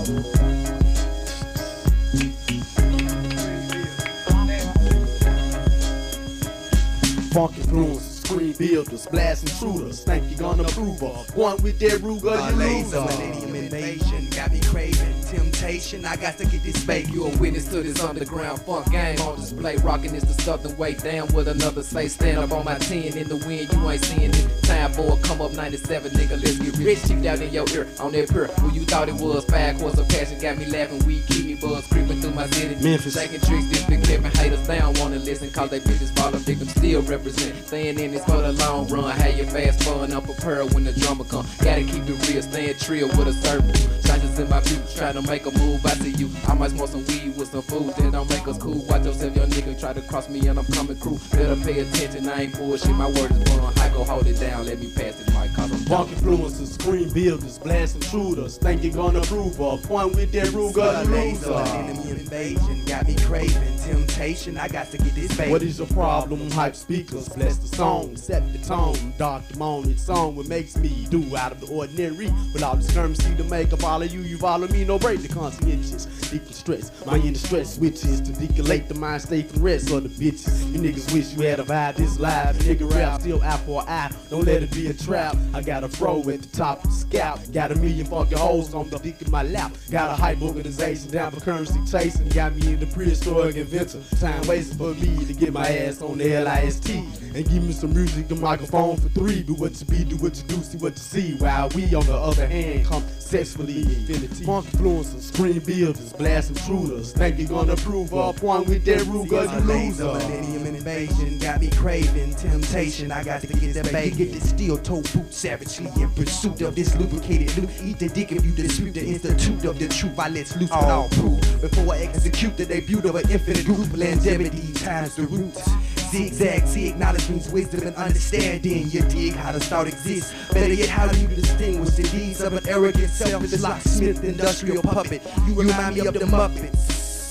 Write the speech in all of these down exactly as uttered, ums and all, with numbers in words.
Funk influencers, screen builders, blast intruders. Think you're gonna prove her? One with that Ruger, you laser, loser. millennium invasion, got me craving temptation. I got to get this bait. You a witness to this underground funk game on display. Rocking this the southern way down with another say. Stand up on my ten in the wind, you ain't seeing it. Time for a come up ninety-seven, nigga, let's get rich. Cheaped out in your ear, on that pure. Who you thought it was? Five course of passion, got me laughing. We keep me buzz, creeping through my city. Memphis. Shaking tricks, this big Kevin haters, they don't wanna listen. Cause they bitches falling victim, still represent. Staying in this for the long run. Have your fast fun, I'm prepared when the drama come. Gotta keep it real, staying trill with a circle. Shots in my view, trying to make a move. I see you, I might smoke some weed with some food that don't make us cool. Watch yourself, young nigga, try to cross me and I'm coming crew. Better pay attention, I ain't bullshit, my word is bond. I go hold it down, let me pass this mic, cause I'm Funk influencers, screen builders, blast intruders. Think you're gonna prove her? Point with that Ruger, you laser, loser. enemy invasion, got me craving temptation. I got to get this bait. What is your problem? Hype speakers, bless the song, set the tone. Dark demonic song, what makes me do out of the ordinary. Without the skirmishy to make a follow you, you follow me. No break the conscientious, deacon stress. My inner stress switches to decolate the mind state from rest of the bitches. You niggas wish you had a vibe this live. Nigga rap still eye for eye. Don't let it be a trap. I got a fro at the top of the scalp. Got a million fucking hoes on the dick in my lap. Got a hype organization down for currency chasing. Got me in the prehistoric inventor. Time wasting for me to get my ass on the L I S T. And give me some music, the microphone for three. Do what you be, do what you do, see what you see. While we on the other hand come sexually infinity. Funk influencers, screen builders, blast intruders. Think you're gonna prove her? Point with that Ruger, you laser, loser. millennium invasion, got me craving temptation. I got to get this bait. Get this steel toe boot savagely in pursuit of this lubricated loot. Eat the dick if you dispute the institute of the truth. I let's loose all proof before I execute the debut of an infinite group. Longevity times the roots. Zigzag, see acknowledgements, wisdom and understanding. You dig how the thought exists. Better yet, how do you distinguish the deeds of an arrogant, selfish locksmith, industrial puppet? You remind me of the Muppets.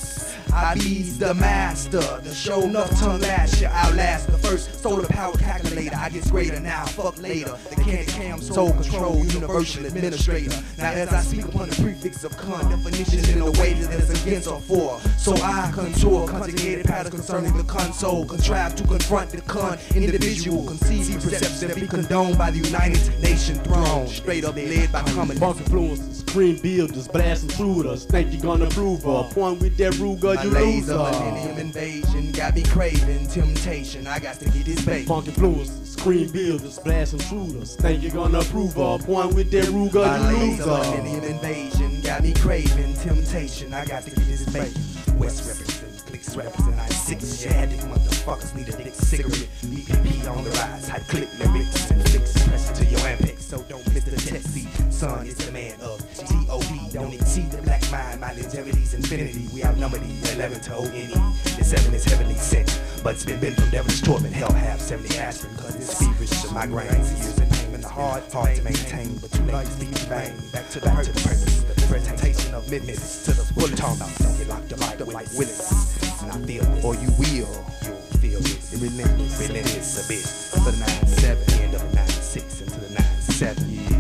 I be's the master, the show enough tongue lasher, outlast the first solar power calculator. I get greater now, fuck later. The candy cam soul control, universal administrator. Now as I speak upon the prefix of con, definitions in a way that is against or for. So I contour conjugated patterns concerning the console, contrive to confront the con individual, conceive perception that be condoned by the United Nations throne. Straight up led by common. Funk influencers, screen builders, blast intruders. Think you're gonna prove her? Point with that Ruger, you laser, loser. millennium invasion, got me craving temptation. I got to get this bait. Funk influencers, screen builders, blast intruders. Think you're gonna prove her? Point with that Ruger, you laser, loser. millennium invasion, got me craving temptation. I got to get this bait. West represent, clicks represent. I six shaded motherfuckers need a dick cigarette. B P P on the rise, I click lyrics and flicks press it to your apex. So don't miss the text. See, son is the man of T O D. Don't exceed the black mind. My longevity's infinity. We outnumber the eleven to O N E. The seven is heavenly sent, but it's been bent from devilish torment. Hell have seventy aspirin, cause it's feverish to my grains. Years in pain and the hard, hard to maintain, but too late to speak in vain. Back to the back to the purpose, the presentation of midness to the full talk. Don't get locked up like the white Willis. And I feel this, or you will, you'll feel this. It relentless, relentless a bit. For the nine seven, end of the nine six into the nine seven. Yeah.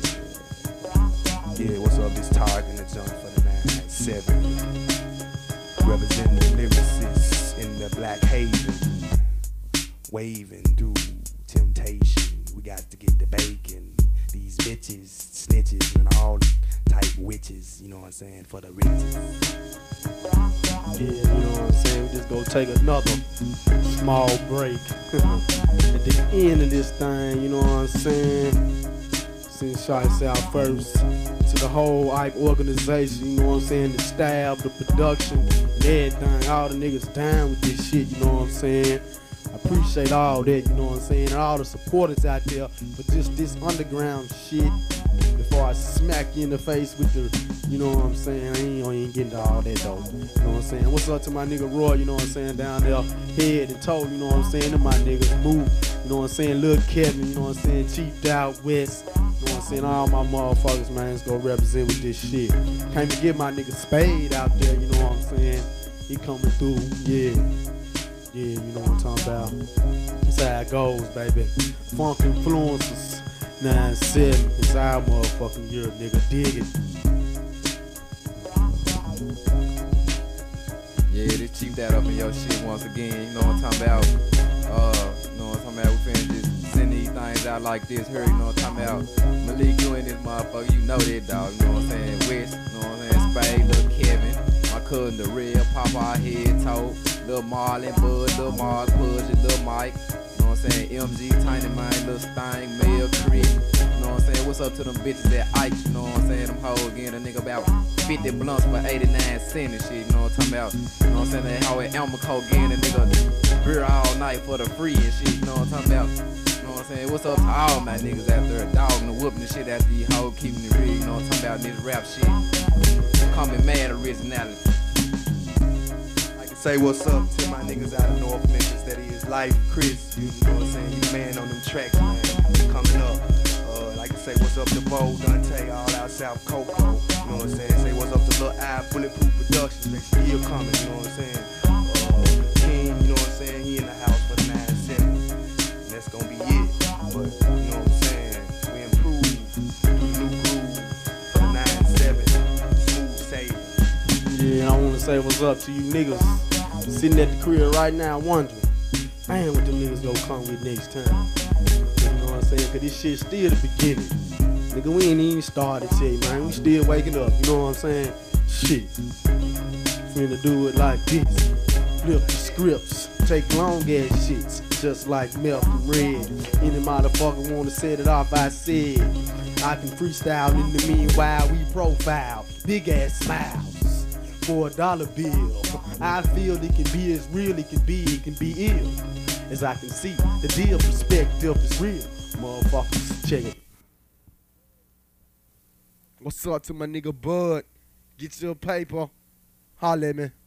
Yeah, what's up? This Target in the jump for the nine seven. Representing the lyricists in the Black Haven. Waving through temptation. We got to get the bacon. These bitches, snitches, and all type witches, you know what I'm saying, for the riches. Yeah, you know what I'm saying? We just go take another small break. At the end of this thing, you know what I'm saying? Send shots out first to the whole Hype organization, you know what I'm saying? The staff, the production, and everything. All the niggas down with this shit, you know what I'm saying? I appreciate all that, you know what I'm saying? And all the supporters out there for just this underground shit. Before I smack you in the face with the, you know what I'm saying? I ain't, I ain't getting to all that though. You know what I'm saying? What's up to my nigga Roy, you know what I'm saying? Down there, head and toe, you know what I'm saying? And my niggas move, you know what I'm saying? Lil Kevin, you know what I'm saying? Chief Out West, you know what I'm saying? All my motherfuckers, man, let's go represent with this shit. Can't forget my nigga Spade out there, you know what I'm saying? He coming through, yeah. Yeah, you know what I'm talking about. That's how it goes, baby. Funk influencers, nine seven, it's our motherfucking year, nigga. Dig it. Yeah, this cheap that up in your shit once again. You know what I'm talking about? Uh, you know what I'm talking about? We finna just send these things out like this here. You know what I'm talking about? Malik, you in this motherfucker. You know that, dog. You know what I'm saying? West, you know what I'm saying? Spade, Lil Kevin, my cousin the Real, Papa Head Toe, Lil Marlon, Bud, Lil Mars, Pudge, Lil Mike. You know what I'm saying? M G, Tiny Mind, Lil Sting, Mel Creek. You know what I'm saying? What's up to them bitches at Ike? You know what I'm saying? Them hoes getting a nigga about fifty blunts for eighty-nine cents and shit. You know what I'm talking about? You know what I'm saying? That hoe at Elmico getting a nigga beer all night for the free and shit. You know what I'm talking about? You know what I'm saying? What's up to all my niggas out there dogging and whooping the shit after these hoes keeping it real? You know what I'm talking about? This rap shit. Coming mad originality. I can say what's up to my niggas out of North Memphis. That is Life, Chris. You know what I'm saying? You the man on them tracks, man. Coming up. Uh, like I say what's up to Bo, Dante, all out South Coco. You know what I'm saying? Say what's up to Lil I, Bulletproof Productions. They still coming. You know what I'm saying? Uh, King, you know what I'm saying? He in the house for the nine seven. And that's gonna be it. But you know what I'm saying? We improve through the new groove for the nine seven. Smooth sailing. Yeah, and I want to say what's up to you niggas sitting at the crib right now wondering, man, what them niggas gonna come with next time. You know what I'm saying? Cause this shit still the beginning. Nigga, we ain't even started yet, man. We still waking up, you know what I'm saying? Shit. Finna do it like this. Flip the scripts, take long ass shits, just like Meth and Red. Any motherfucker wanna set it off, I said. I can freestyle in the meanwhile, we profile. Big ass smiles for a dollar bill. I feel it can be as real, it can be, it can be ill. As I can see, the deal perspective is real. Motherfuckers, check it. What's up to my nigga Bud? Get your paper. Holla at me.